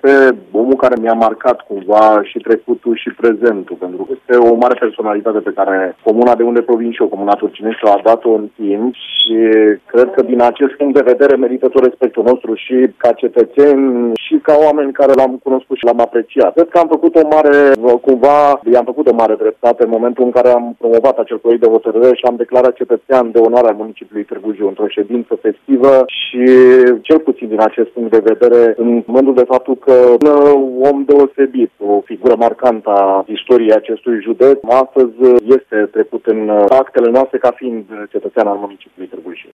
este omul care mi-a marcat cumva și trecutul și prezentul, pentru că este o mare personalitate pe care comuna de unde provin și eu, comuna Turcinești, a dat-o în timp și cred că din acest punct de vedere merită tot respectul nostru și ca cetățeni și ca oameni care l-am cunoscut și l-am apreciat. Cred că am făcut i-am făcut o mare dreptate în momentul în care am promovat acel proiect de hotărâre și am declarat cetățean de onoare al municipiului Târgu Jiu într-o ședință festivă și cel puțin din acest punct de vedere, în momentul de faptul că un om deosebit, o figură marcantă a istoriei acestui județ, astăzi este trecut în actele noastre ca fiind cetățean al municipiului Târgu Jiu.